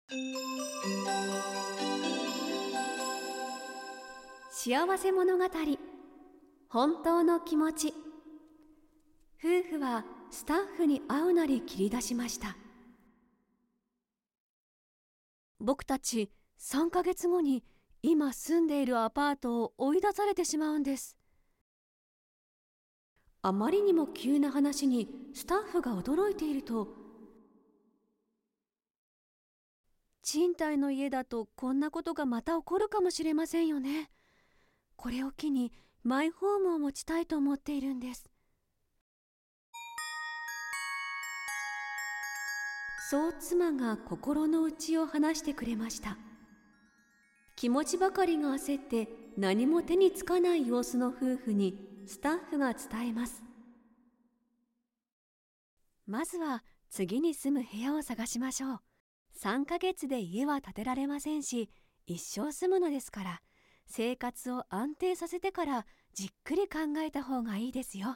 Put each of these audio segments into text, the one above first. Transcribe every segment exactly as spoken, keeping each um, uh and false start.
幸せ物語、本当の気持ち。夫婦はスタッフに会うなり切り出しました。僕たちさんかげつごに今住んでいるアパートを追い出されてしまうんです。あまりにも急な話にスタッフが驚いていると、賃貸の家だとこんなことがまた起こるかもしれませんよね。これを機にマイホームを持ちたいと思っているんです。そう妻が心の内を話してくれました。気持ちばかりが焦って何も手につかない様子の夫婦にスタッフが伝えます。まずは次に住む部屋を探しましょう。さんかげつで家は建てられませんし、一生住むのですから、生活を安定させてからじっくり考えた方がいいですよ。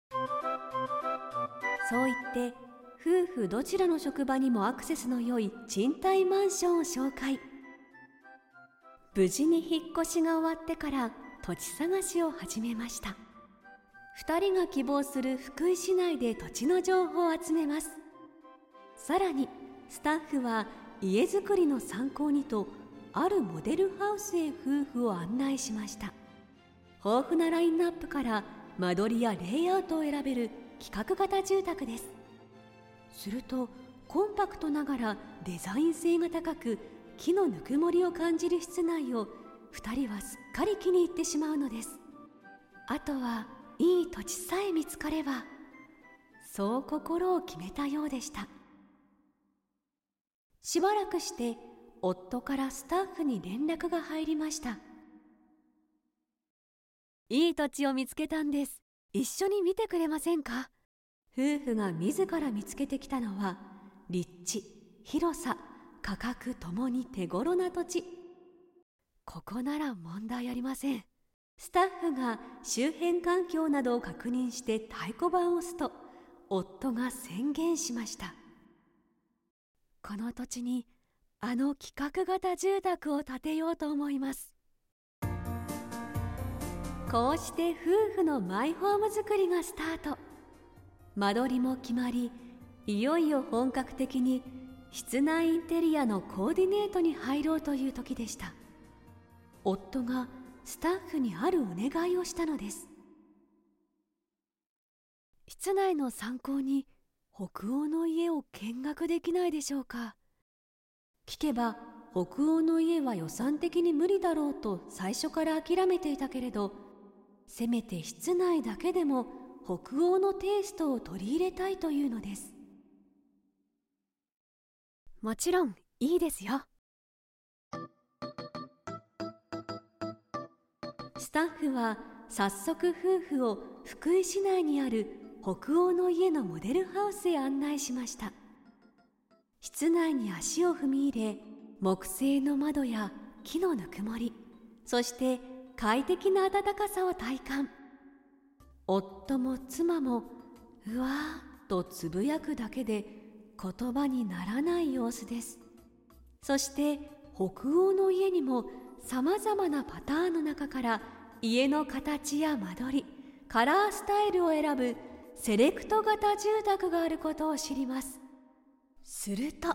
そう言って夫婦どちらの職場にもアクセスの良い賃貸マンションを紹介。無事に引っ越しが終わってから土地探しを始めました。ふたりが希望する福井市内で土地の情報を集めます。さらにスタッフは家づくりの参考にとあるモデルハウスへ夫婦を案内しました。豊富なラインナップから間取りやレイアウトを選べる規格型住宅です。するとコンパクトながらデザイン性が高く、木のぬくもりを感じる室内をふたりはすっかり気に入ってしまうのです。あとはいい土地さえ見つかれば、そう心を決めたようでした。しばらくして夫からスタッフに連絡が入りました。いい土地を見つけたんです。一緒に見てくれませんか？夫婦が自ら見つけてきたのは、立地、広さ、価格ともに手頃な土地。ここなら問題ありません。スタッフが周辺環境などを確認して太鼓判を押すと、夫が宣言しました。この土地にあの規格型住宅を建てようと思います。こうして夫婦のマイホーム作りがスタート。間取りも決まり、いよいよ本格的に室内インテリアのコーディネートに入ろうという時でした。夫がスタッフにあるお願いをしたのです。室内の参考に北欧の家を見学できないでしょうか。聞けば北欧の家は予算的に無理だろうと最初から諦めていたけれど、せめて室内だけでも北欧のテイストを取り入れたいというのです。もちろんいいですよ。スタッフは早速夫婦を福井市内にある北欧の家のモデルハウスへ案内しました。室内に足を踏み入れ、木製の窓や木のぬくもり、そして快適な暖かさを体感。夫も妻もうわーっとつぶやくだけで言葉にならない様子です。そして北欧の家にもさまざまなパターンの中から家の形や間取り、カラースタイルを選ぶセレクト型住宅があることを知ります。すると、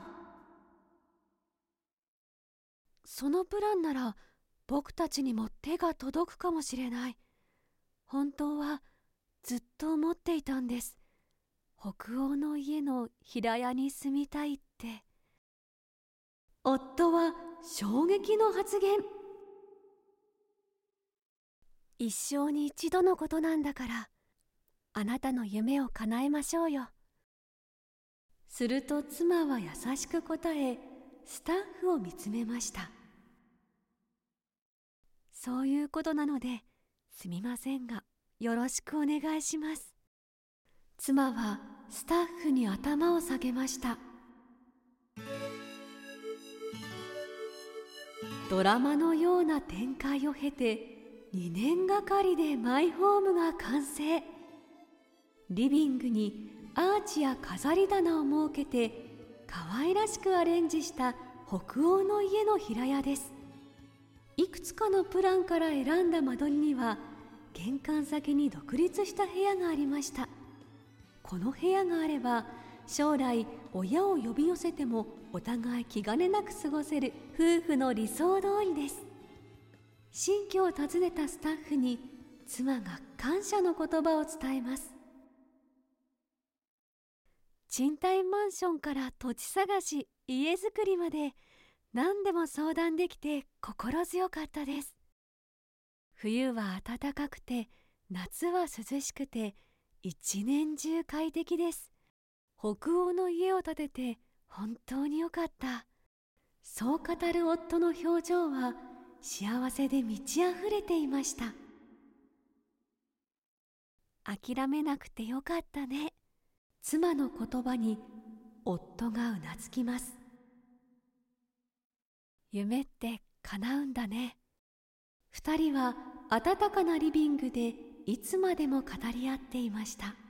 そのプランなら僕たちにも手が届くかもしれない。本当はずっと思っていたんです。北欧の家の平屋に住みたいって。夫は衝撃の発言。一生に一度のことなんだから、あなたの夢を叶えましょうよ。すると妻は優しく答え、スタッフを見つめました。そういうことなのですみませんが、よろしくお願いします。妻はスタッフに頭を下げました。ドラマのような展開を経てにねんがかりでマイホームが完成。リビングにアーチや飾り棚を設けて可愛らしくアレンジした北欧の家の平屋です。いくつかのプランから選んだ間取りには玄関先に独立した部屋がありました。この部屋があれば将来親を呼び寄せてもお互い気兼ねなく過ごせる夫婦の理想通りです。新居を訪ねたスタッフに妻が感謝の言葉を伝えます。賃貸マンションから土地探し、家づくりまで何でも相談できて心強かったです。冬は暖かくて夏は涼しくて一年中快適です。北欧の家を建てて本当によかった。そう語る夫の表情は幸せで満ち溢れていました。諦めなくてよかったね。妻の言葉に夫がうなずきます。夢って叶うんだね。二人は暖かなリビングでいつまでも語り合っていました。